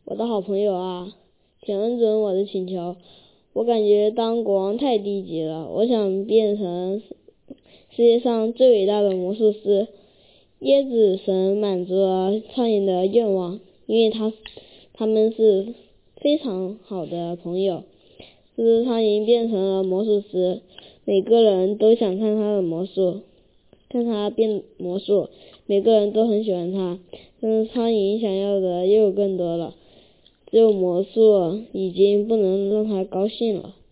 我的好朋友啊，请恩准我的请求。我感觉当国王太低级了，我想变成世界上最伟大的魔术师。椰子神满足了苍蝇的愿望，因为他们是非常好的朋友。这只苍蝇变成了魔术师，每个人都想看他的魔术，看他变魔术，每个人都很喜欢他。但是苍蝇想要的又有更多了，只有魔术已经不能让他高兴了。